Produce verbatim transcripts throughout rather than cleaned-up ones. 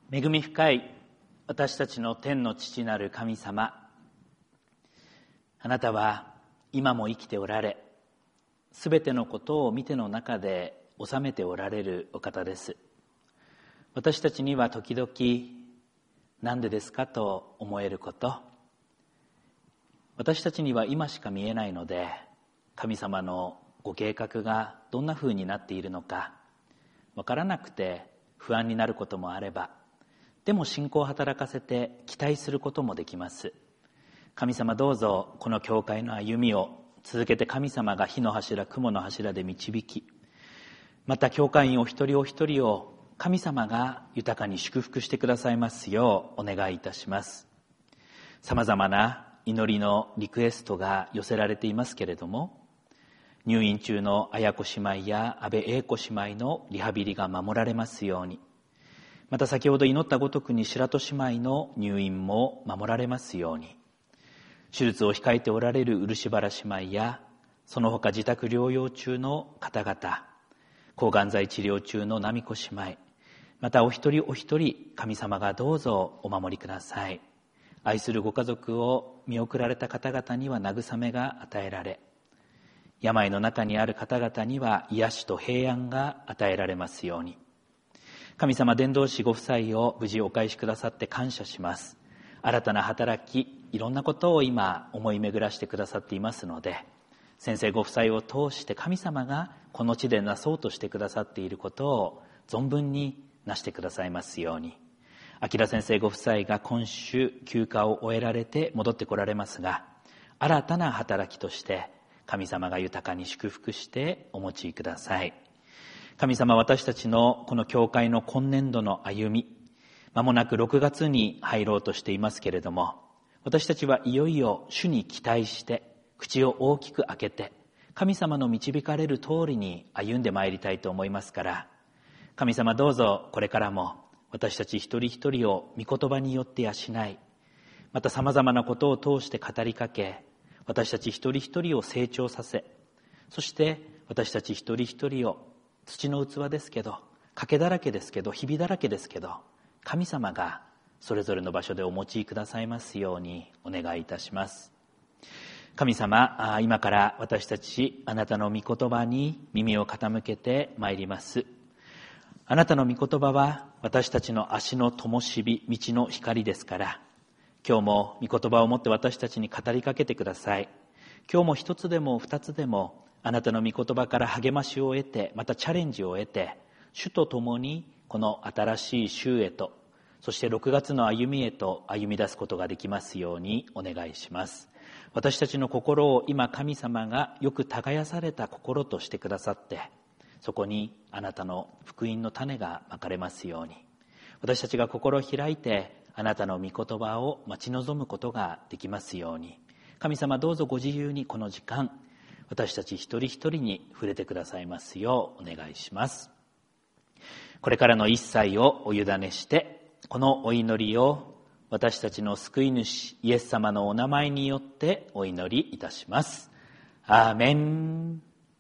恵み深い私たちの天の父なる神様、あなたは今も生きておられ、すべてのことを見ての中で収めておられるお方です。私たちには時々なんでですかと思えること、私たちには今しか見えないので、神様のご計画がどんな風になっているのかわからなくて不安になることもあれば、でも信仰を働かせて期待することもできます。神様、どうぞこの教会の歩みを続けて神様が火の柱、雲の柱で導き、また教会員お一人お一人を神様が豊かに祝福してくださいますようお願いいたします。さまざまな祈りのリクエストが寄せられていますけれども、入院中の綾子姉妹や安倍英子姉妹のリハビリが守られますように、また先ほど祈ったごとくに白戸姉妹の入院も守られますように、手術を控えておられる漆原姉妹やその他自宅療養中の方々、抗がん剤治療中の奈美子姉妹、またお一人お一人神様がどうぞお守りください。愛するご家族を見送られた方々には慰めが与えられ、病の中にある方々には癒しと平安が与えられますように。神様、伝道師ご夫妻を無事お返しくださって感謝します。新たな働き、いろんなことを今思い巡らしてくださっていますので、先生ご夫妻を通して神様がこの地でなそうとしてくださっていることを存分になしてくださいますように。明先生ご夫妻が今週休暇を終えられて戻ってこられますが、新たな働きとして神様が豊かに祝福してお持ちください。神様、私たちのこの教会の今年度の歩み、まもなくろくがつに入ろうとしていますけれども、私たちはいよいよ主に期待して口を大きく開けて神様の導かれる通りに歩んでまいりたいと思いますから、神様、どうぞこれからも私たち一人一人を御言葉によって養い、またさまざまなことを通して語りかけ、私たち一人一人を成長させ、そして私たち一人一人を土の器ですけど、欠けだらけですけど、ひびだらけですけど、神様がそれぞれの場所でお持ちくださいますようにお願いいたします。神様、今から私たちあなたの御言葉に耳を傾けてまいります。あなたの御言葉は私たちの足の灯火、道の光ですから、今日も御言葉を持って私たちに語りかけてください。今日も一つでも二つでもあなたの御言葉から励ましを得て、またチャレンジを得て、主と共にこの新しい週へと、そしてろくがつの歩みへと歩み出すことができますようにお願いします。私たちの心を今神様がよく耕された心としてくださって、そこにあなたの福音の種がまかれますように、私たちが心を開いてあなたの御言葉を待ち望むことができますように、神様、どうぞご自由にこの時間、私たち一人一人に触れてくださいますようお願いします。これからの一切をお委ねして、このお祈りを私たちの救い主イエス様のお名前によってお祈りいたします。アーメン。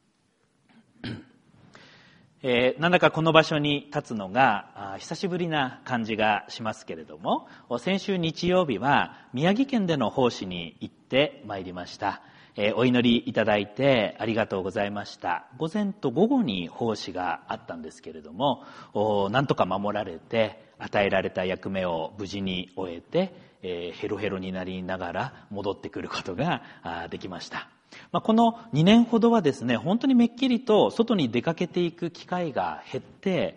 えー、なんだかこの場所に立つのが久しぶりな感じがしますけれども、先週日曜日は宮城県での奉仕に行ってまいりました。えー、お祈りいただいてありがとうございました。午前と午後に奉仕があったんですけれども、なんとか守られて与えられた役目を無事に終えて、えー、ヘロヘロになりながら戻ってくることができました。まあ、このにねんほどはですね、本当にめっきりと外に出かけていく機会が減って、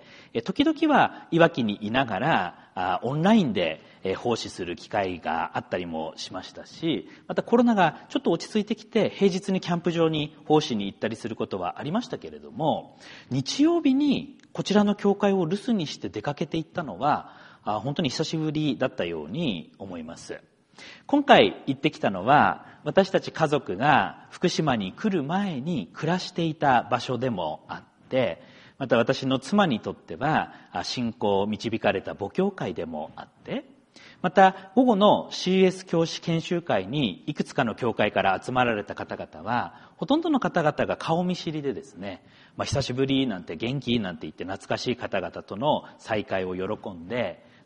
時々はいわきにいながらオンラインで奉仕する機会があったりもしましたし、またコロナがちょっと落ち着いてきて平日にキャンプ場に奉仕に行ったりすることはありましたけれども、日曜日にこちらの教会を留守にして出かけていったのは本当に久しぶりだったように思います。今回行ってきたのは、私たち家族が福島に来る前に暮らしていた場所でもあって、また私の妻にとっては信仰を導かれた母教会でもあって、また午後の シーエス 教師研修会にいくつかの教会から集まられた方々は、ほとんどの方々が顔見知りでですね、まあ、久しぶりなんて元気なんて言って懐かしい方々との再会を喜んで、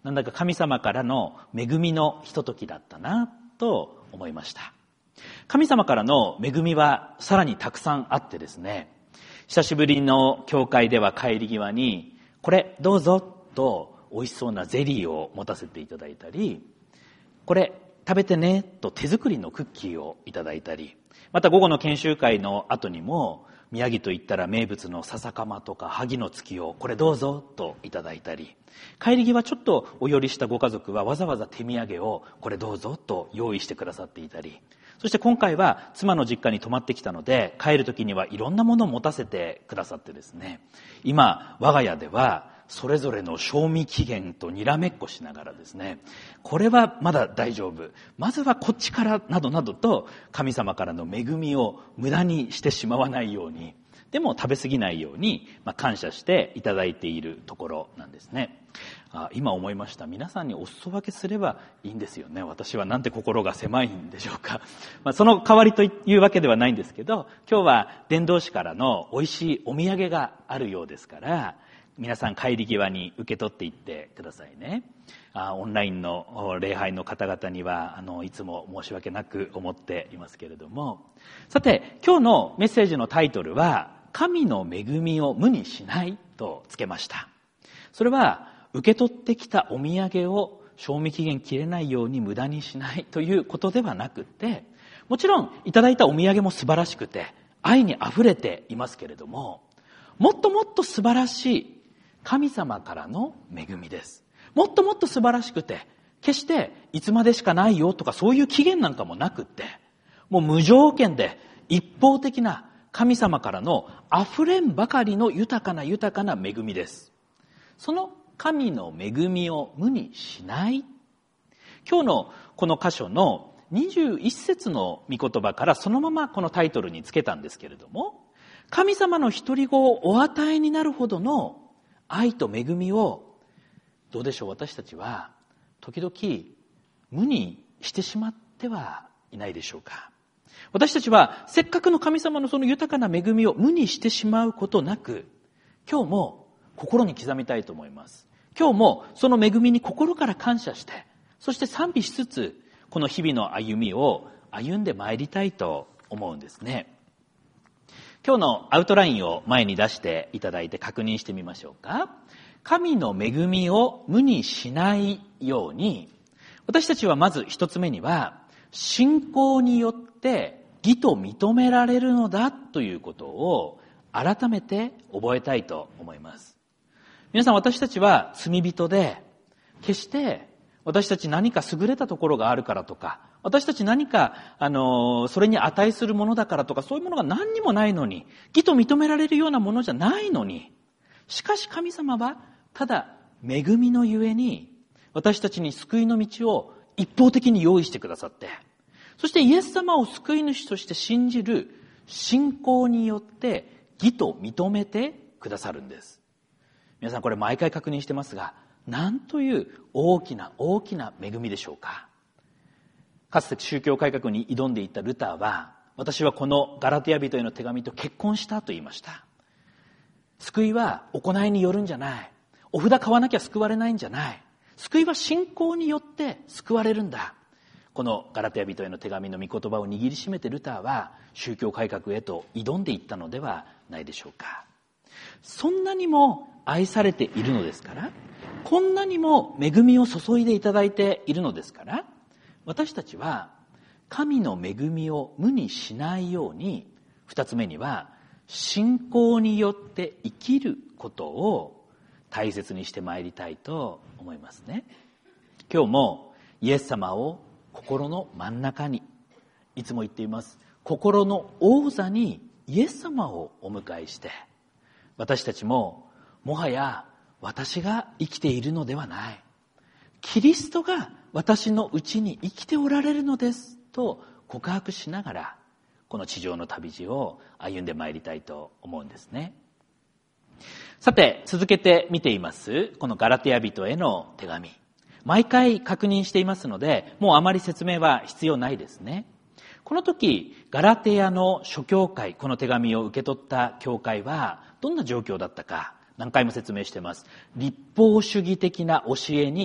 なんだか神様からの恵みのひとときだったなと思いました。神様からの恵みはさらにたくさんあってですね、久しぶりの教会では帰り際に、これどうぞと美味しそうなゼリーを持たせていただいたり、これ食べてねと手作りのクッキーをいただいたり、また午後の研修会の後にも、宮城といったら名物の笹かまとか萩の月をこれどうぞといただいたり、帰り際ちょっとお寄りしたご家族はわざわざ手土産をこれどうぞと用意してくださっていたり、そして今回は妻の実家に泊まってきたので、帰る時にはいろんなものを持たせてくださってですね、今我が家ではそれぞれの賞味期限とにらめっこしながらですね、これはまだ大丈夫、まずはこっちからなどなどと神様からの恵みを無駄にしてしまわないように、でも食べ過ぎないように、まあ、感謝していただいているところなんですね。あ、今思いました。皆さんにお裾分けすればいいんですよね。私はなんて心が狭いんでしょうか。まあ、その代わりというわけではないんですけど、今日は伝道師からの美味しいお土産があるようですから、皆さん帰り際に受け取っていってくださいね。あ、オンラインの礼拝の方々にはあのいつも申し訳なく思っていますけれども、さて今日のメッセージのタイトルは、神の恵みを無にしないとつけました。それは受け取ってきたお土産を賞味期限切れないように無駄にしないということではなくて、もちろんいただいたお土産も素晴らしくて愛にあふれていますけれども、もっともっと素晴らしい神様からの恵みです。もっともっと素晴らしくて、決していつまでしかないよとかそういう期限なんかもなくって、もう無条件で一方的な神様からの溢れんばかりの豊かな豊かな恵みです。その神の恵みを無にしない。今日のこの箇所のにじゅういっ節の御言葉からそのままこのタイトルにつけたんですけれども、神様の独り子をお与えになるほどの愛と恵みを、どうでしょう、私たちは時々無にしてしまってはいないでしょうか。私たちはせっかくの神様のその豊かな恵みを無にしてしまうことなく、今日も心に刻みたいと思います。今日もその恵みに心から感謝して、そして賛美しつつ、この日々の歩みを歩んでまいりたいと思うんですね。今日のアウトラインを前に出していただいて確認してみましょうか。神の恵みを無にしないように、私たちはまず一つ目には、信仰によって義と認められるのだということを改めて覚えたいと思います。皆さん、私たちは罪人で、決して私たち何か優れたところがあるからとか、私たち何か、あの、それに値するものだからとか、そういうものが何にもないのに、義と認められるようなものじゃないのに、しかし神様はただ恵みのゆえに私たちに救いの道を一方的に用意してくださって、そしてイエス様を救い主として信じる信仰によって義と認めてくださるんです。皆さん、これ毎回確認してますが、なんという大きな大きな恵みでしょうか。かつて宗教改革に挑んでいったルターは、私はこのガラテヤ人への手紙と結婚したと言いました。救いは行いによるんじゃない。お札買わなきゃ救われないんじゃない。救いは信仰によって救われるんだ。このガラテヤ人への手紙の御言葉を握りしめてルターは宗教改革へと挑んでいったのではないでしょうか。そんなにも愛されているのですから、こんなにも恵みを注いでいただいているのですから、私たちは神の恵みを無にしないように、二つ目には信仰によって生きることを大切にしてまいりたいと思いますね。今日もイエス様を心の真ん中に、いつも言っています、心の王座にイエス様をお迎えして、私たちももはや私が生きているのではない、キリストが私のうちに生きておられるのですと告白しながら、この地上の旅路を歩んでまいりたいと思うんですね。さて、続けて見ていますこのガラテヤ人への手紙、毎回確認していますので、もうあまり説明は必要ないですね。この時ガラテヤの諸教会、この手紙を受け取った教会はどんな状況だったか、何回も説明しています。立法主義的な教えに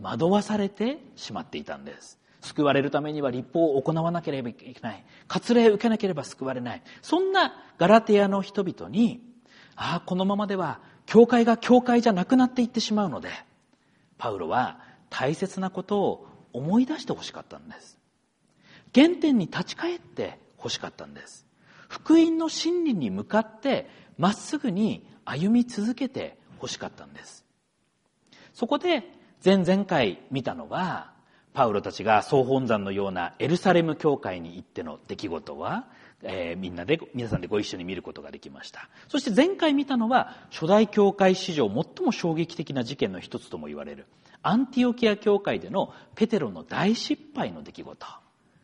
惑わされてしまっていたんです。救われるためには律法を行わなければいけない。割礼を受けなければ救われない。そんなガラテヤの人々に、ああ、このままでは教会が教会じゃなくなっていってしまうので、パウロは大切なことを思い出してほしかったんです。原点に立ち返ってほしかったんです。福音の真理に向かってまっすぐに歩み続けてほしかったんです。そこで前々回見たのは、パウロたちが総本山のようなエルサレム教会に行っての出来事は、えー、みんなで皆さんでご一緒に見ることができました。そして前回見たのは、初代教会史上最も衝撃的な事件の一つとも言われるアンティオキア教会でのペテロの大失敗の出来事。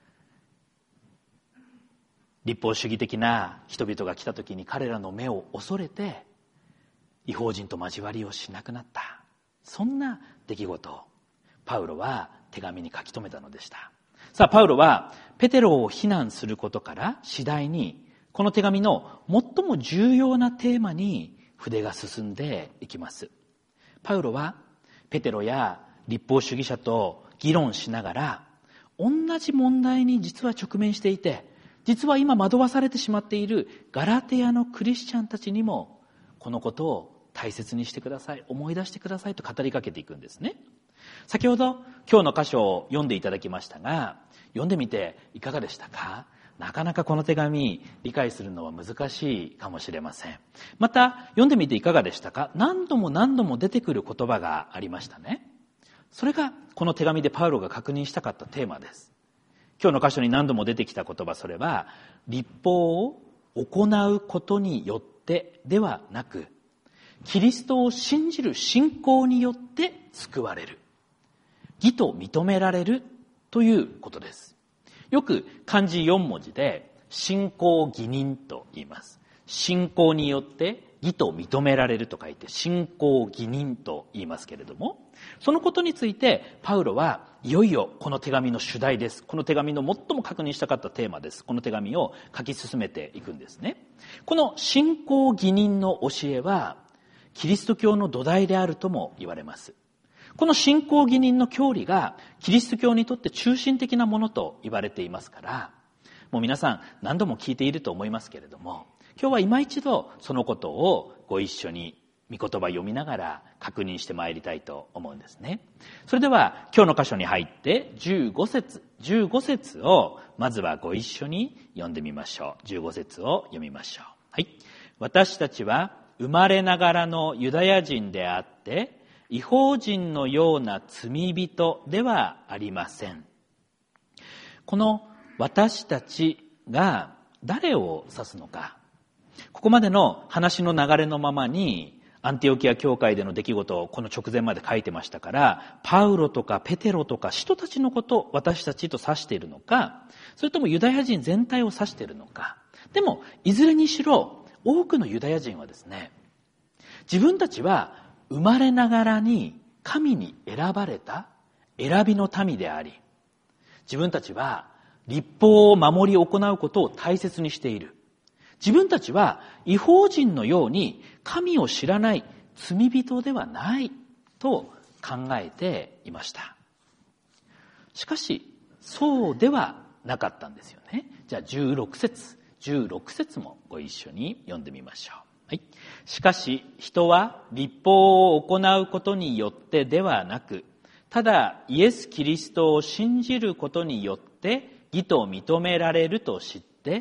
律法主義的な人々が来た時に彼らの目を恐れて異邦人と交わりをしなくなった、そんな出来事をパウロは手紙に書き留めたのでした。さあ、パウロはペテロを非難することから次第にこの手紙の最も重要なテーマに筆が進んでいきます。パウロはペテロや律法主義者と議論しながら、同じ問題に実は直面していて、実は今惑わされてしまっているガラテヤのクリスチャンたちにもこのことを大切にしてください、思い出してくださいと語りかけていくんですね。先ほど今日の箇所を読んでいただきましたが、読んでみていかがでしたか？なかなかこの手紙理解するのは難しいかもしれません。また読んでみていかがでしたか？何度も何度も出てくる言葉がありましたね。それがこの手紙でパウロが確認したかったテーマです。今日の箇所に何度も出てきた言葉、それは律法を行うことによってではなく、キリストを信じる信仰によって救われる、義と認められるということです。よく漢字よん文字で信仰義人と言います。信仰によって義と認められると書いて信仰義人と言いますけれども、そのことについてパウロはいよいよこの手紙の主題です。この手紙の最も確認したかったテーマです。この手紙を書き進めていくんですね。この信仰義人の教えはキリスト教の土台であるとも言われます。この信仰義人の教理がキリスト教にとって中心的なものと言われていますから、もう皆さん何度も聞いていると思いますけれども、今日は今一度そのことをご一緒に御言葉読みながら確認してまいりたいと思うんですね。それでは今日の箇所に入ってじゅうご節、じゅうご節をまずはご一緒に読んでみましょう。じゅうご節を読みましょう。はい。私たちは生まれながらのユダヤ人であって、異邦人のような罪人ではありません。この私たちが誰を指すのか、ここまでの話の流れのままにアンティオキア教会での出来事をこの直前まで書いてましたから、パウロとかペテロとか使徒たちのことを私たちと指しているのか、それともユダヤ人全体を指しているのか。でもいずれにしろ多くのユダヤ人はですね、自分たちは生まれながらに神に選ばれた選びの民であり、自分たちは律法を守り行うことを大切にしている。自分たちは異邦人のように神を知らない罪人ではないと考えていました。しかしそうではなかったんですよね。じゃあじゅうろく節、じゅうろく節もご一緒に読んでみましょう。はい。しかし人は律法を行うことによってではなく、ただイエス・キリストを信じることによって義と認められると知って、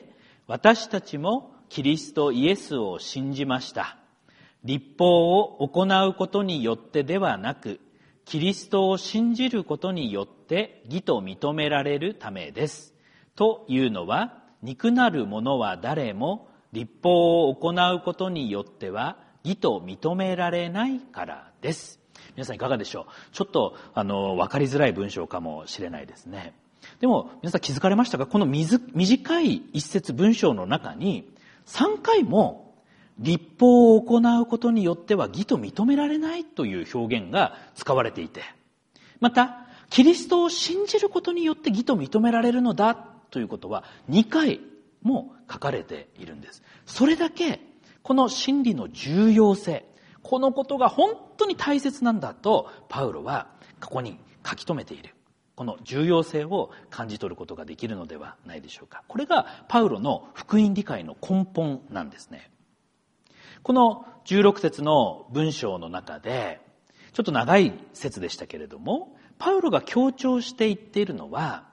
私たちもキリストイエスを信じました。律法を行うことによってではなく、キリストを信じることによって義と認められるためです。というのは、肉なる者は誰も律法を行うことによっては義と認められないからです。皆さんいかがでしょう？ちょっとあの分かりづらい文章かもしれないですね。でも皆さん気づかれましたか？この短い一節文章の中にさんかいも律法を行うことによっては義と認められないという表現が使われていて、またキリストを信じることによって義と認められるのだということはにかいも書かれているんです。それだけこの真理の重要性、このことが本当に大切なんだとパウロはここに書き留めている。この重要性を感じ取ることができるのではないでしょうか。これがパウロの福音理解の根本なんですね。このじゅうろく節の文章の中で、ちょっと長い節でしたけれども、パウロが強調して言っているのは、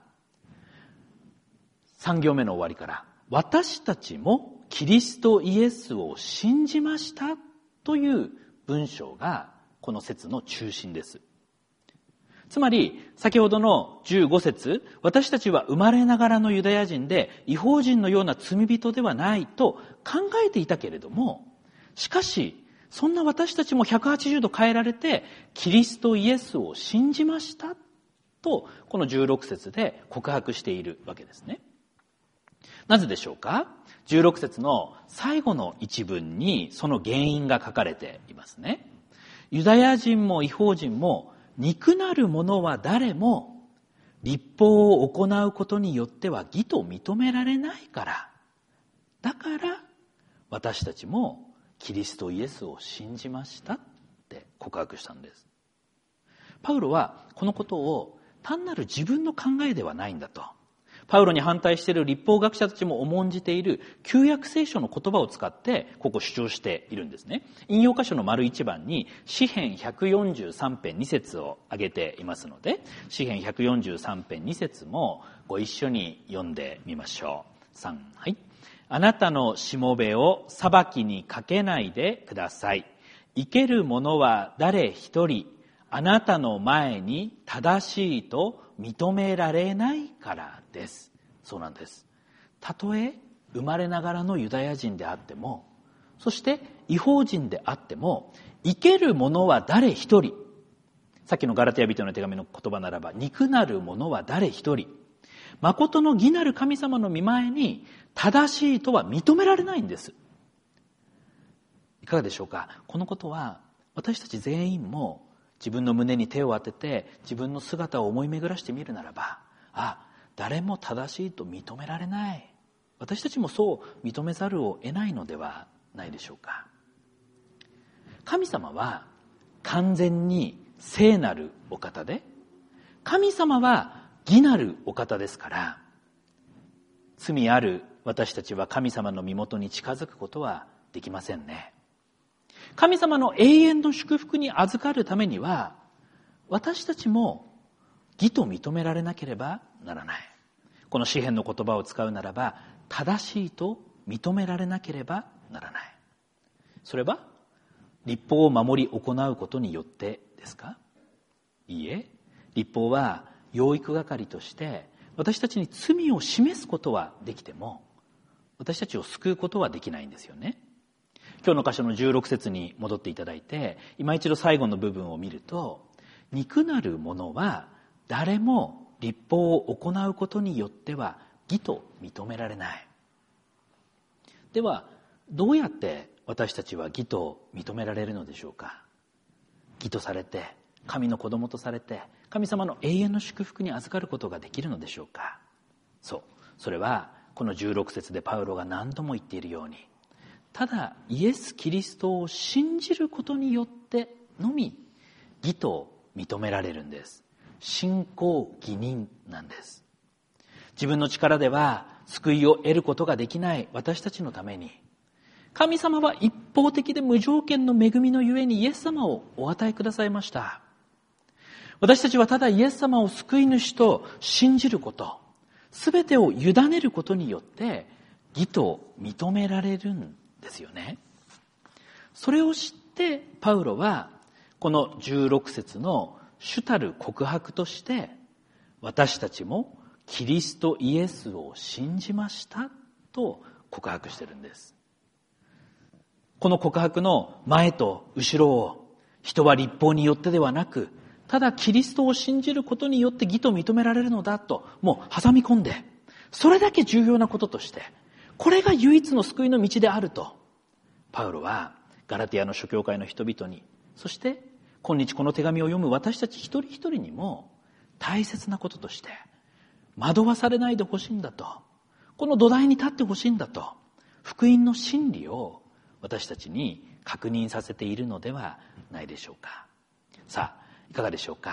さん行目の終わりから、私たちもキリストイエスを信じましたという文章がこの節の中心です。つまり、先ほどのじゅうご節、私たちは生まれながらのユダヤ人で異邦人のような罪人ではないと考えていたけれども、しかし、そんな私たちもひゃくはちじゅうど変えられて、キリストイエスを信じましたと、このじゅうろく節で告白しているわけですね。なぜでしょうか？じゅうろく節の最後の一文にその原因が書かれていますね。ユダヤ人も異邦人も肉なる者は誰も律法を行うことによっては義と認められないから。だから私たちもキリストイエスを信じましたって告白したんです。パウロはこのことを単なる自分の考えではないんだと。パウロに反対している律法学者たちも重んじている旧約聖書の言葉を使ってここ主張しているんですね。引用箇所の丸一番に詩編ひゃくよんじゅうさん編に節を挙げていますので、詩編ひゃくよんじゅうさん編に節もご一緒に読んでみましょう。さん、はい。あなたのしもべを裁きにかけないでください。生ける者は誰一人あなたの前に正しいと認められないからです。そうなんです。たとえ生まれながらのユダヤ人であっても、そして異邦人であっても、生ける者は誰一人、さっきのガラテヤ人の手紙の言葉ならば、肉なる者は誰一人、誠の義なる神様の御前に正しいとは認められないんです。いかがでしょうか？このことは私たち全員も自分の胸に手を当てて自分の姿を思い巡らしてみるならば、あ、誰も正しいと認められない。私たちもそう認めざるを得ないのではないでしょうか。神様は完全に聖なるお方で、神様は義なるお方ですから、罪ある私たちは神様の身元に近づくことはできませんね。神様の永遠の祝福に預かるためには、私たちも義と認められなければならない。この詩編の言葉を使うならば、正しいと認められなければならない。それは律法を守り行うことによってですか？いいえ、律法は養育係として私たちに罪を示すことはできても、私たちを救うことはできないんですよね。今日の箇所のじゅうろく節に戻っていただいて、今一度最後の部分を見ると、肉なる者は誰も律法を行うことによっては義と認められない。では、どうやって私たちは義と認められるのでしょうか？義とされて、神の子供とされて、神様の永遠の祝福に預かることができるのでしょうか？そう。それは、このじゅうろく節でパウロが何度も言っているように、ただイエス・キリストを信じることによってのみ義と認められるんです。信仰義人なんです。自分の力では救いを得ることができない私たちのために、神様は一方的で無条件の恵みのゆえにイエス様をお与えくださいました。私たちはただイエス様を救い主と信じること、すべてを委ねることによって義と認められるんですよね。それを知ってパウロはこのじゅうろく節の主たる告白として、私たちもキリストイエスを信じましたと告白してるんです。この告白の前と後ろを、人は律法によってではなく、ただキリストを信じることによって義と認められるのだと、もう挟み込んで、それだけ重要なこととして、これが唯一の救いの道であると、パウロはガラテヤの諸教会の人々に、そして今日この手紙を読む私たち一人一人にも大切なこととして、惑わされないでほしいんだと、この土台に立ってほしいんだと、福音の真理を私たちに確認させているのではないでしょうか。さあ、いかがでしょうか。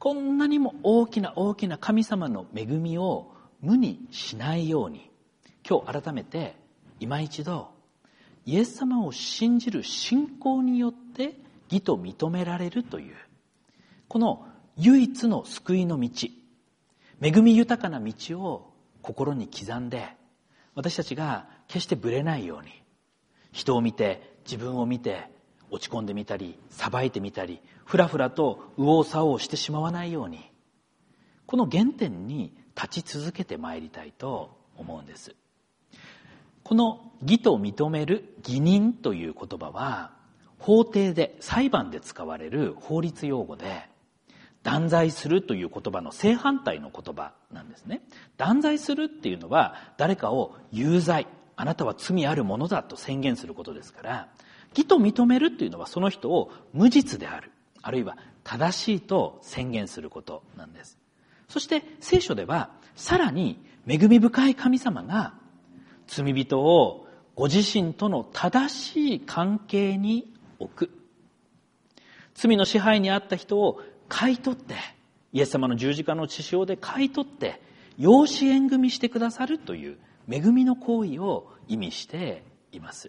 こんなにも大きな大きな神様の恵みを無にしないように、今日改めて今一度イエス様を信じる信仰によって義と認められるという、この唯一の救いの道、恵み豊かな道を心に刻んで、私たちが決してぶれないように、人を見て自分を見て落ち込んでみたり裁いてみたりふらふらと右往左往してしまわないように、この原点に立ち続けてまいりたいと思うんです。この義と認める義人という言葉は、法廷で裁判で使われる法律用語で、断罪するという言葉の正反対の言葉なんですね。断罪するっていうのは誰かを有罪、あなたは罪あるものだと宣言することですから、義と認めるっていうのはその人を無実である、あるいは正しいと宣言することなんです。そして聖書ではさらに恵み深い神様が罪人をご自身との正しい関係に置く、罪の支配にあった人を買い取って、イエス様の十字架の血潮で買い取って養子縁組してくださるという恵みの行為を意味しています。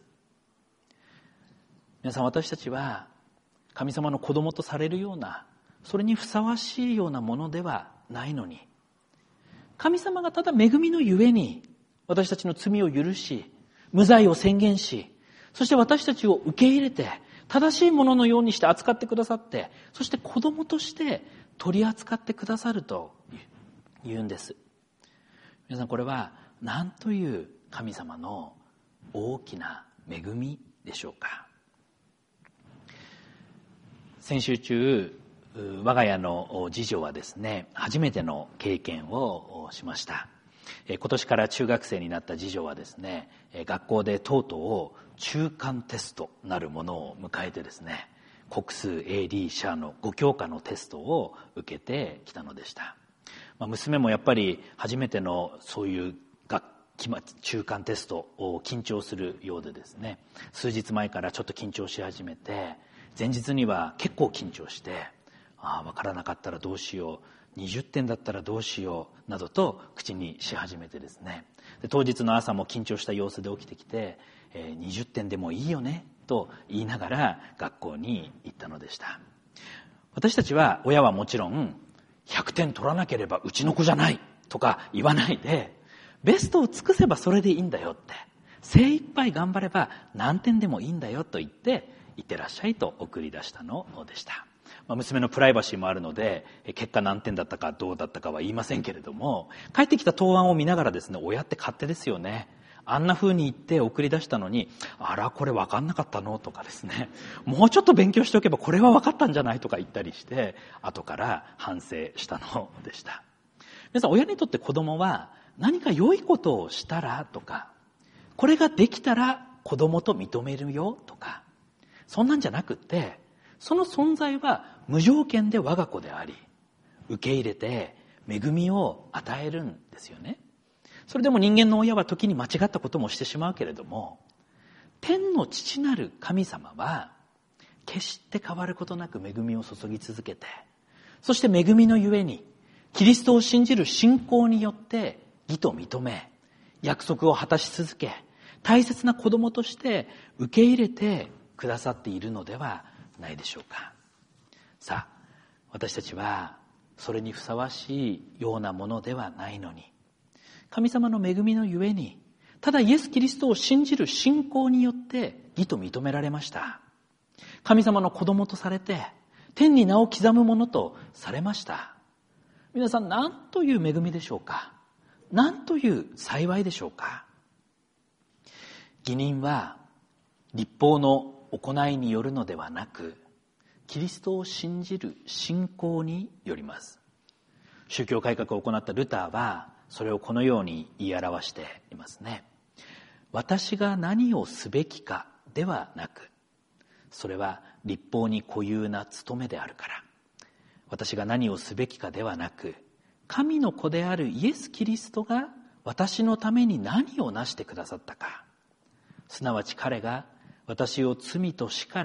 皆さん、私たちは神様の子供とされるような、それにふさわしいようなものではないのに、神様がただ恵みのゆえに私たちの罪を許し、無罪を宣言し、そして私たちを受け入れて正しいもののようにして扱ってくださって、そして子供として取り扱ってくださると言うんです。皆さん、これは何という神様の大きな恵みでしょうか。先週中、我が家の次女はですね、初めての経験をしました。今年から中学生になった次女はですね、学校でとうとう中間テストなるものを迎えてですね、国数 エーディー 社のご教科のテストを受けてきたのでした。まあ、娘もやっぱり初めてのそういう学期末中間テストを緊張するようでですね、数日前からちょっと緊張し始めて、前日には結構緊張して、ああ分からなかったらどうしよう、にじゅってんだったらどうしようなどと口にし始めてですね、で当日の朝も緊張した様子で起きてきて、えー、にじゅってんでもいいよねと言いながら学校に行ったのでした。私たちは、親はもちろんひゃくてん取らなければうちの子じゃないとか言わないで、ベストを尽くせばそれでいいんだよって、精一杯頑張れば何点でもいいんだよと言っていってらっしゃいと送り出したのでした。まあ、娘のプライバシーもあるので結果何点だったかどうだったかは言いませんけれども、帰ってきた答案を見ながらですね、親って勝手ですよね。あんな風に言って送り出したのに、あらこれ分かんなかったのとかですね、もうちょっと勉強しておけばこれは分かったんじゃないとか言ったりして、後から反省したのでした。皆さん、親にとって子供は何か良いことをしたらとか、これができたら子供と認めるよとか、そんなんじゃなくって、その存在は無条件で我が子であり、受け入れて恵みを与えるんですよね。それでも人間の親は時に間違ったこともしてしまうけれども、天の父なる神様は決して変わることなく恵みを注ぎ続けて、そして恵みのゆえにキリストを信じる信仰によって義と認め、約束を果たし続け、大切な子供として受け入れてくださっているのではないでしょうか。さあ、私たちはそれにふさわしいようなものではないのに、神様の恵みのゆえに、ただイエス・キリストを信じる信仰によって義と認められました。神様の子供とされて、天に名を刻むものとされました。皆さん、何という恵みでしょうか。何という幸いでしょうか。義人は律法の行いによるのではなく、キリストを信じる信仰によります。宗教改革を行ったルターはそれをこのように言い表していますね。私が何をすべきかではなく、それは律法に固有な務めであるから。私が何をすべきかではなく、神の子であるイエス・キリストが私のために何をなしてくださったか、すなわち彼が私を罪と死から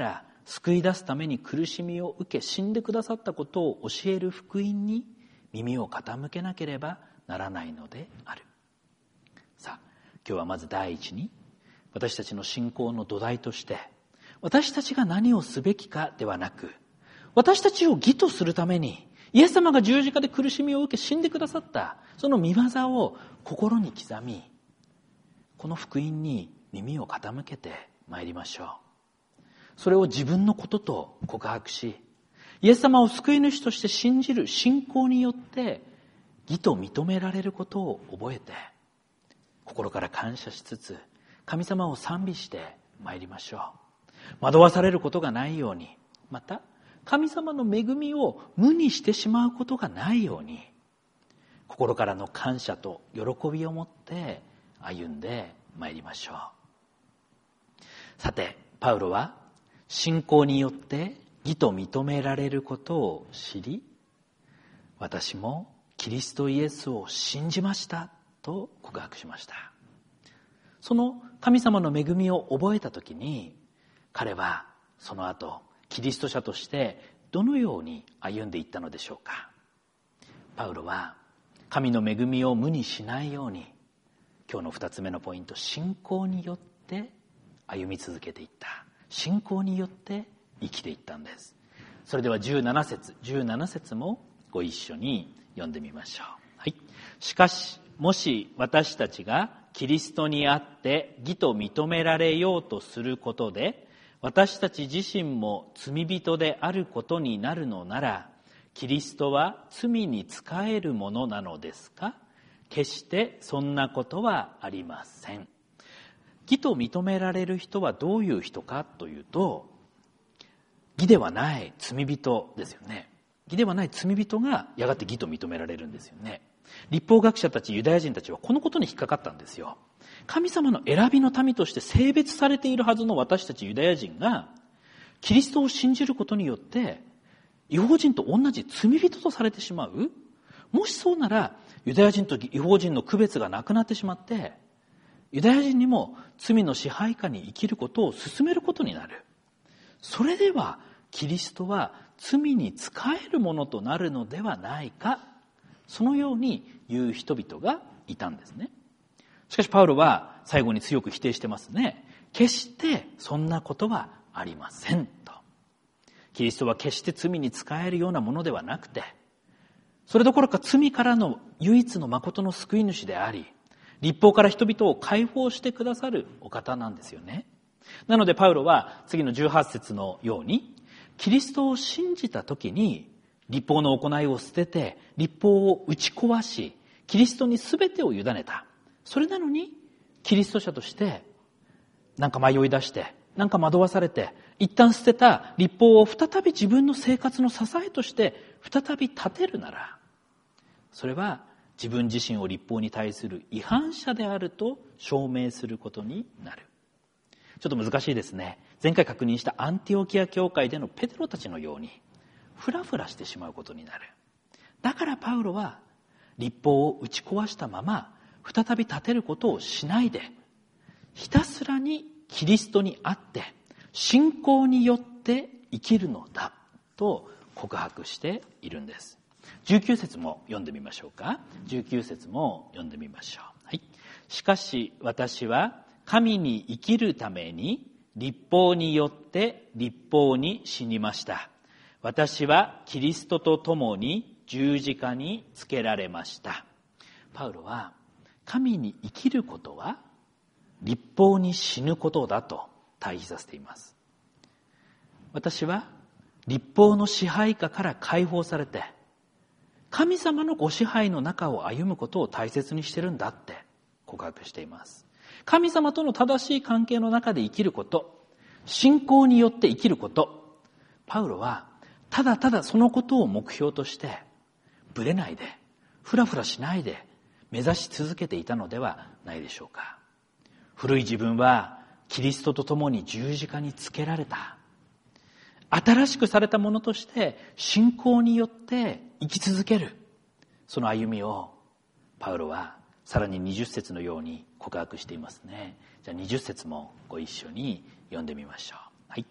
救い出すために苦しみを受け死んでくださったことを教える福音に耳を傾けなければならないのである。さあ、今日はまず第一に、私たちの信仰の土台として、私たちが何をすべきかではなく、私たちを義とするためにイエス様が十字架で苦しみを受け死んでくださったその御業を心に刻み、この福音に耳を傾けてまいりましょう。それを自分のことと告白し、イエス様を救い主として信じる信仰によって義と認められることを覚えて、心から感謝しつつ神様を賛美してまいりましょう。惑わされることがないように、また神様の恵みを無にしてしまうことがないように、心からの感謝と喜びを持って歩んでまいりましょう。さて、パウロは信仰によって義と認められることを知り、私もキリストイエスを信じましたと告白しました。その神様の恵みを覚えたときに、彼はその後キリスト者としてどのように歩んでいったのでしょうか。パウロは神の恵みを無にしないように、今日の二つ目のポイント、信仰によって歩み続けていった。信仰によって生きていったんです。それではじゅうなな節、じゅうなな節もご一緒に読んでみましょう。はい。しかし、もし私たちがキリストにあって義と認められようとすることで、私たち自身も罪人であることになるのなら、キリストは罪に仕えるものなのですか？決してそんなことはありません。義と認められる人はどういう人かというと、義ではない罪人ですよね。義ではない罪人がやがて義と認められるんですよね。律法学者たち、ユダヤ人たちはこのことに引っかかったんですよ。神様の選びの民として性別されているはずの私たちユダヤ人が、キリストを信じることによって異邦人と同じ罪人とされてしまう。もしそうならユダヤ人と異邦人の区別がなくなってしまって、ユダヤ人にも罪の支配下に生きることを進めることになる。それではキリストは罪に仕えるものとなるのではないか、そのように言う人々がいたんですね。しかしパウロは最後に強く否定してますね。決してそんなことはありませんと。キリストは決して罪に仕えるようなものではなくて、それどころか罪からの唯一の誠の救い主であり、律法から人々を解放してくださるお方なんですよね。なのでパウロは次のじゅうはち節のように、キリストを信じた時に律法の行いを捨てて律法を打ち壊し、キリストに全てを委ねた。それなのにキリスト者としてなんか迷い出して、なんか惑わされて、一旦捨てた律法を再び自分の生活の支えとして再び立てるなら、それは自分自身を律法に対する違反者であると証明することになる。ちょっと難しいですね。前回確認したアンティオキア教会でのペテロたちのようにフラフラしてしまうことになる。だからパウロは律法を打ち壊したまま再び立てることをしないで、ひたすらにキリストにあって信仰によって生きるのだと告白しているんです。じゅうきゅう節も読んでみましょうか。じゅうきゅう節も読んでみましょう。はい。しかし私は神に生きるために律法によって律法に死にました。私はキリストと共に十字架につけられました。パウロは神に生きることは律法に死ぬことだと対比させています。私は律法の支配下から解放されて、神様のご支配の中を歩むことを大切にしてるんだって告白しています。神様との正しい関係の中で生きること、信仰によって生きること、パウロはただただそのことを目標としてぶれないで、ふらふらしないで目指し続けていたのではないでしょうか。古い自分はキリストと共に十字架につけられた。新しくされたものとして信仰によって生き続ける。その歩みをパウロはさらににじゅっ節のように告白していますね。じゃあにじゅっ節もご一緒に読んでみましょう。はい。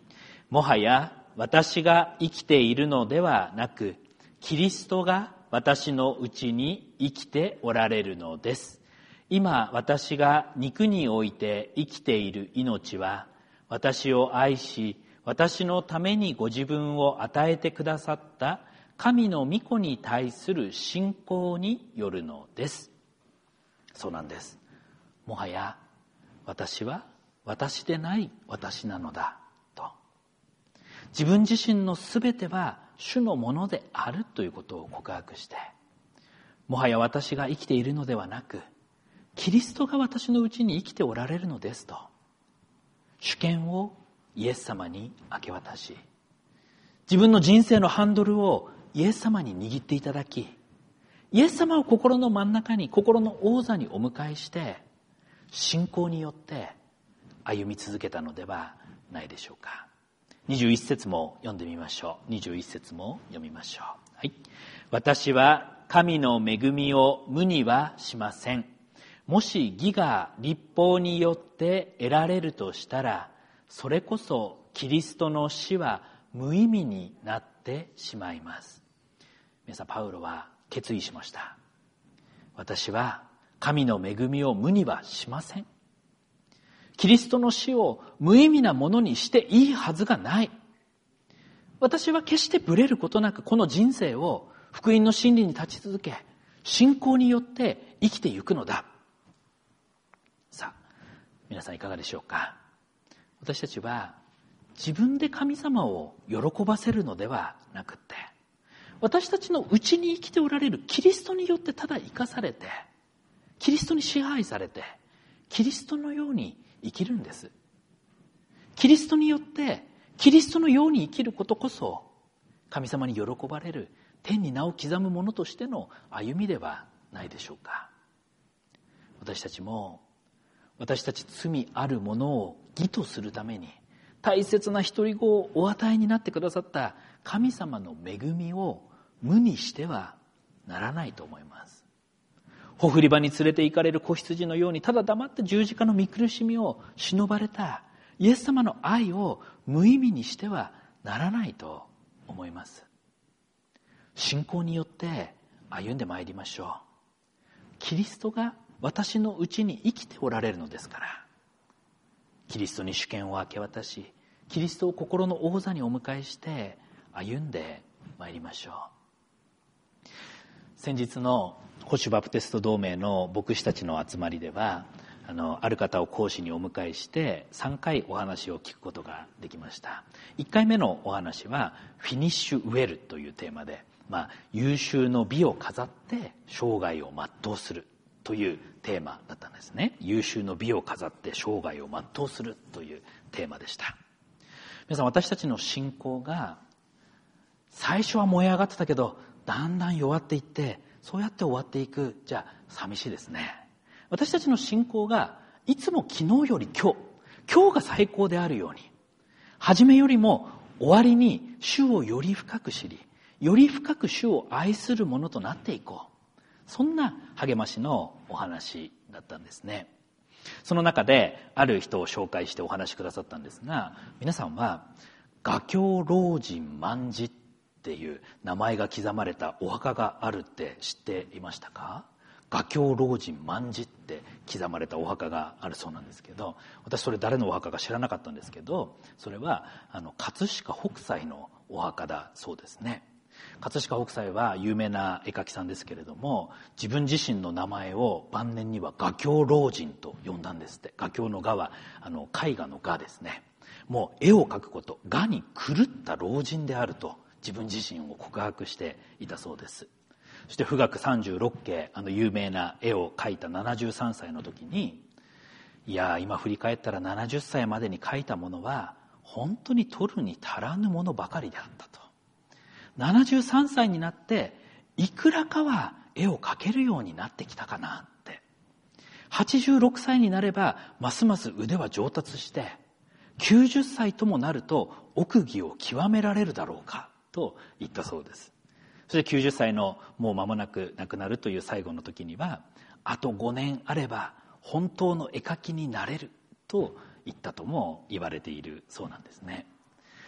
もはや私が生きているのではなく、キリストが私のうちに生きておられるのです。今私が肉において生きている命は、私を愛し、私のためにご自分を与えてくださった神の御子に対する信仰によるのです。そうなんです。もはや私は私でない私なのだと。自分自身のすべては主のものであるということを告白して、もはや私が生きているのではなく、キリストが私のうちに生きておられるのですと、主権をイエス様に明け渡し、自分の人生のハンドルをイエス様に握っていただき、イエス様を心の真ん中に、心の王座にお迎えして、信仰によって歩み続けたのではないでしょうか。にじゅういち節も読んでみましょう。にじゅういち節も読みましょう。はい。私は神の恵みを無にはしません。もし義が律法によって得られるとしたら、それこそキリストの死は無意味になってしまいます。皆さん、パウロは決意しました。私は神の恵みを無にはしません。キリストの死を無意味なものにしていいはずがない。私は決してブレることなくこの人生を福音の真理に立ち続け、信仰によって生きていくのだ。さあ、皆さんいかがでしょうか。私たちは自分で神様を喜ばせるのではなくて、私たちのうちに生きておられるキリストによってただ生かされて、キリストに支配されて、キリストのように生きるんです。キリストによってキリストのように生きることこそ、神様に喜ばれる天に名を刻む者としての歩みではないでしょうか。私たちも私たち罪あるものを義とするために大切な独り子をお与えになってくださった神様の恵みを無にしてはならないと思います。ほふり場に連れて行かれる子羊のようにただ黙って十字架の御苦しみを忍ばれたイエス様の愛を無意味にしてはならないと思います。信仰によって歩んでまいりましょう。キリストが私のうちに生きておられるのですから、キリストに主権を明け渡し、キリストを心の王座にお迎えして歩んでまいりましょう。先日の保守バプテスト同盟の牧師たちの集まりでは、あのある方を講師にお迎えしてさんかいお話を聞くことができました。いっかいめのお話はフィニッシュウェルというテーマで、まあ、優秀の美を飾って生涯を全うするというテーマだったんですね。優秀の美を飾って生涯を全うするというテーマでした。皆さん、私たちの信仰が最初は燃え上がってたけどだんだん弱っていって、そうやって終わっていく。じゃあ寂しいですね。私たちの信仰がいつも昨日より今日、今日が最高であるように、初めよりも終わりに主をより深く知り、より深く主を愛するものとなっていこう。そんな励ましのお話だったんですね。その中である人を紹介してお話しくださったんですが、皆さんは画境老人万事っていう名前が刻まれたお墓があるって知っていましたか？画境老人万事って刻まれたお墓があるそうなんですけど、私それ誰のお墓か知らなかったんですけど、それはあの葛飾北斎のお墓だそうですね。葛飾北斎は有名な絵描きさんですけれども、自分自身の名前を晩年には画境老人と呼んだんですって。画境の画はあの絵画の画ですね。もう絵を描くこと、画に狂った老人であると自分自身を告白していたそうです。そして富岳さんじゅうろっけい、あの有名な絵を描いたななじゅうさんさいの時に、いや今振り返ったらななじゅっさいまでに描いたものは本当に取るに足らぬものばかりであったと。ななじゅうさんさいになっていくらかは絵を描けるようになってきたかなって、はちじゅうろくさいになればますます腕は上達して、きゅうじゅっさいともなると奥義を極められるだろうかと言ったそうです。そしてきゅうじゅっさいのもう間もなく亡くなるという最後の時には、あとごねんあれば本当の絵描きになれると言ったとも言われているそうなんですね。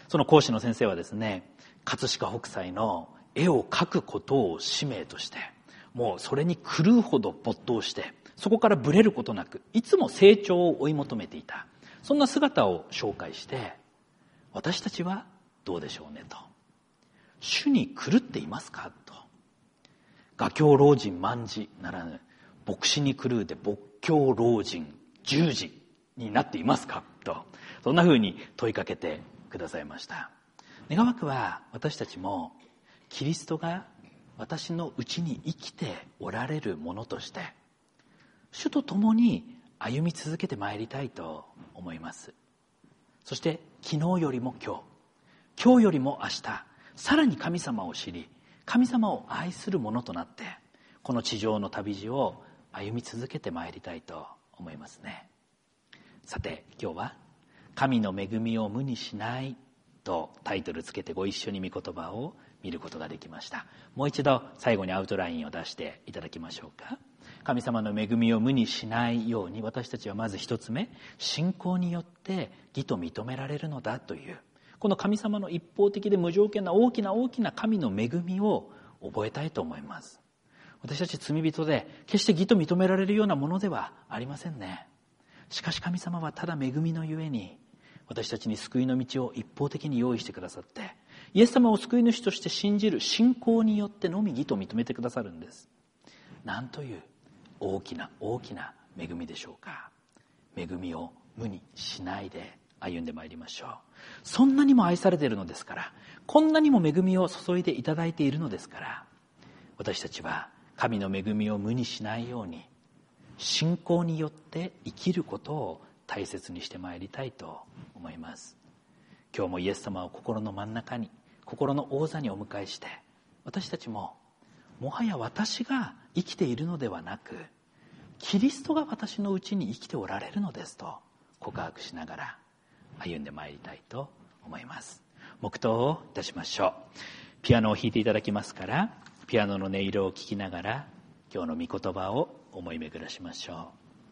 その講師の先生はですね、葛飾北斎の絵を描くことを使命として、もうそれに狂うほど没頭して、そこからブレることなくいつも成長を追い求めていた、そんな姿を紹介して、私たちはどうでしょうねと。主に狂っていますかと。画狂老人卍ならぬ、牧師に狂うで牧狂老人十字になっていますかと、そんな風に問いかけてくださいました。願わくは私たちもキリストが私のうちに生きておられるものとして、主と共に歩み続けてまいりたいと思います。そして昨日よりも今日、今日よりも明日、さらに神様を知り、神様を愛するものとなって、この地上の旅路を歩み続けてまいりたいと思いますね。さて今日は神の恵みを無にしないとタイトルつけてご一緒に御言葉を見ることができました。もう一度最後にアウトラインを出していただきましょうか。神様の恵みを無にしないように、私たちはまず一つ目、信仰によって義と認められるのだという、この神様の一方的で無条件な大きな大きな神の恵みを覚えたいと思います。私たち罪人で決して義と認められるようなものではありませんね。しかし神様はただ恵みのゆえに私たちに救いの道を一方的に用意してくださって、イエス様を救い主として信じる信仰によってのみ義と認めてくださるんです。なんという大きな大きな恵みでしょうか。恵みを無にしないで歩んでまいりましょう。そんなにも愛されているのですから、こんなにも恵みを注いでいただいているのですから、私たちは神の恵みを無にしないように信仰によって生きることを大切にしてまいりたいと思います。今日もイエス様を心の真ん中に、心の王座にお迎えして、私たちももはや私が生きているのではなく、キリストが私のうちに生きておられるのですと告白しながら歩んでまいりたいと思います。黙祷をいたしましょう。ピアノを弾いていただきますから、ピアノの音色を聞きながら今日の御言葉を思い巡らしましょ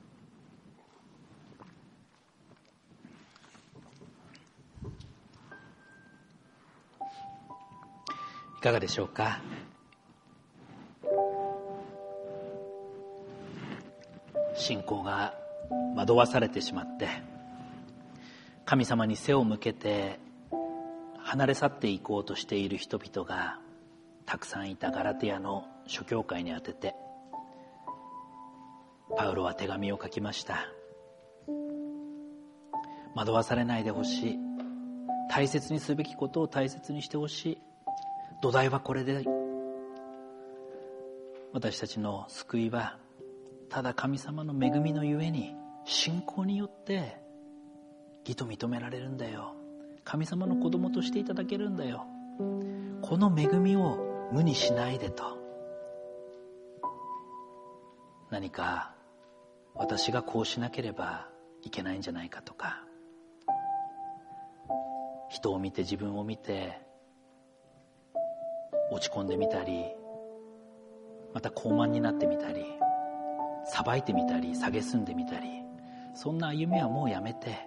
う。いかがでしょうか。信仰が惑わされてしまって、神様に背を向けて離れ去っていこうとしている人々がたくさんいたガラテヤの諸教会に宛てて、パウロは手紙を書きました。惑わされないでほしい。大切にすべきことを大切にしてほしい。土台はこれで、私たちの救いはただ神様の恵みのゆえに信仰によって義と認められるんだよ。神様の子供としていただけるんだよ。この恵みを無にしないでと。何か私がこうしなければいけないんじゃないかとか、人を見て自分を見て落ち込んでみたり、また高慢になってみたり、裁いてみたり蔑んでみたり、そんな歩みはもうやめて、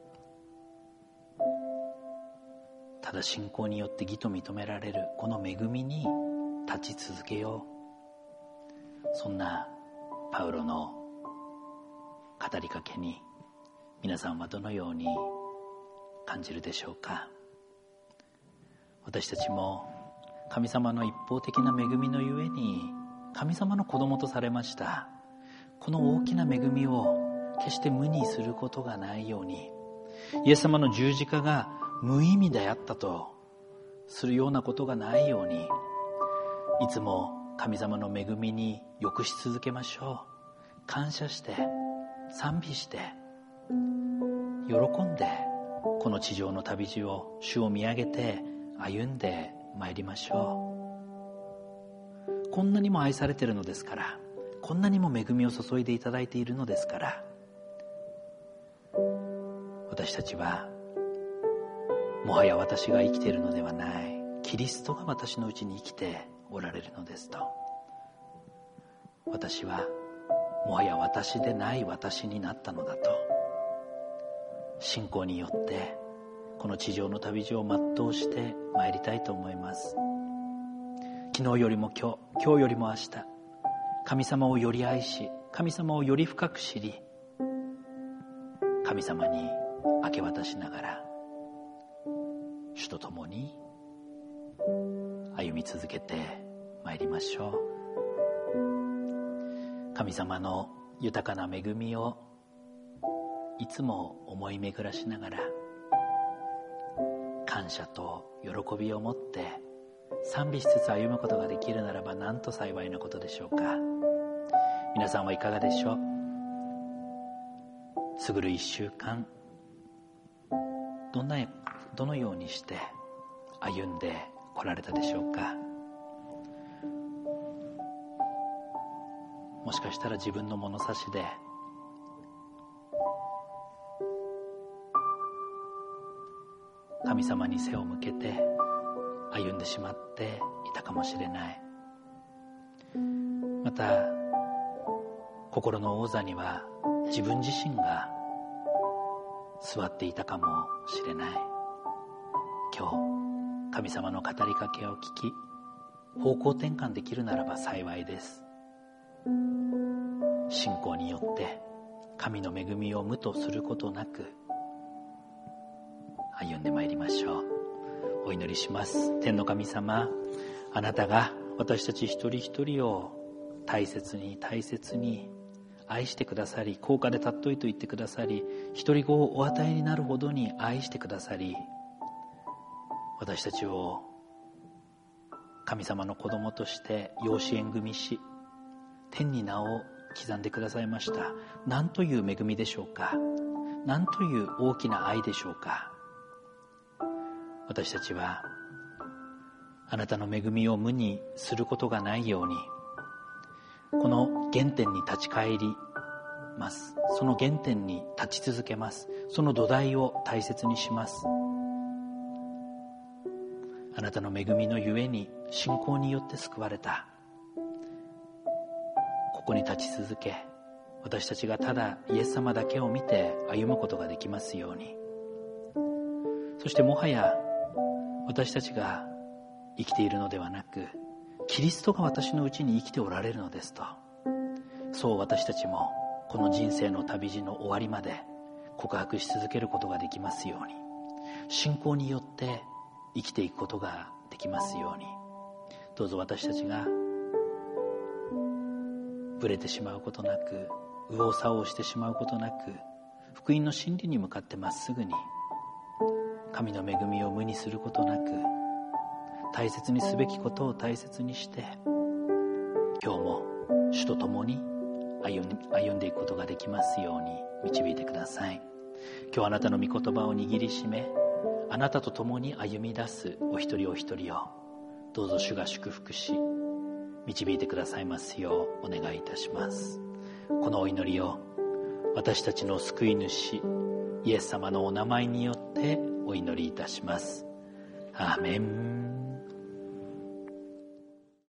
ただ信仰によって義と認められるこの恵みに立ち続けよう。そんなパウロの語りかけに皆さんはどのように感じるでしょうか。私たちも神様の一方的な恵みのゆえに神様の子供とされました。この大きな恵みを決して無にすることがないように、イエス様の十字架が無意味であったとするようなことがないように、いつも神様の恵みによくし続けましょう。感謝して賛美して喜んで、この地上の旅路を主を見上げて歩んでまいりましょう。こんなにも愛されているのですから、こんなにも恵みを注いでいただいているのですから、私たちはもはや私が生きているのではない、キリストが私のうちに生きておられるのですと。私はもはや私でない私になったのだと、信仰によってこの地上の旅路を全うしてまいりたいと思います。昨日よりも今日、今日よりも明日、神様をより愛し、神様をより深く知り、神様に明け渡しながら主と共に歩み続けてまいりましょう。神様の豊かな恵みをいつも思い巡らしながら、感謝と喜びを持って賛美しつつ歩むことができるならば、なんと幸いなことでしょうか。皆さんはいかがでしょう。過ぐる一週間、どんなどのようにして歩んでこられたでしょうか。もしかしたら自分の物差しで神様に背を向けて歩んでしまっていたかもしれない。また心の王座には自分自身が座っていたかもしれない。今日神様の語りかけを聞き、方向転換できるならば幸いです。信仰によって神の恵みを無とすることなく歩んでまいりましょう。お祈りします。天の神様、あなたが私たち一人一人を大切に大切に愛してくださり、高価で尊いと言ってくださり、一人子をお与えになるほどに愛してくださり、私たちを神様の子供として養子縁組し、天に名を刻んでくださいました。何という恵みでしょうか。何という大きな愛でしょうか。私たちはあなたの恵みを無にすることがないように、この原点に立ち返ります。その原点に立ち続けます。その土台を大切にします。あなたの恵みのゆえに信仰によって救われた。ここに立ち続け、私たちがただイエス様だけを見て歩むことができますように。そしてもはや私たちが生きているのではなく、キリストが私のうちに生きておられるのですと、そう私たちもこの人生の旅路の終わりまで告白し続けることができますように、信仰によって生きていくことができますように、どうぞ私たちがぶれてしまうことなく、右往左往してしまうことなく、福音の真理に向かってまっすぐに、神の恵みを無にすることなく、大切にすべきことを大切にして、今日も主と共に歩んで、歩んでいくことができますように導いてください。今日あなたの御言葉を握りしめ、あなたと共に歩み出すお一人お一人をどうぞ主が祝福し導いてくださいますようお願いいたします。このお祈りを私たちの救い主イエス様のお名前によってお祈りいたします。アーメン。